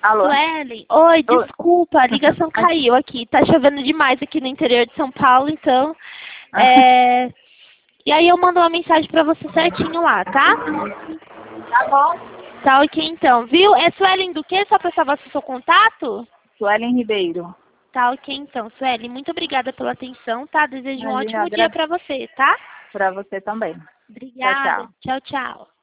Alô? Suelen, oi, Oi. desculpa, a ligação caiu aqui. Tá chovendo demais aqui no interior de São Paulo, então... E aí eu mando uma mensagem pra você certinho lá, tá? Tá bom. Tá ok então, viu? É Suelen do quê? Só pra salvar seu contato? Suelen Ribeiro. Tá ok então, Suelen. Muito obrigada pela atenção, tá? Desejo um Imagina, ótimo dia pra você, tá? pra você também. Tchau, Obrigada. tchau. Tchau, tchau.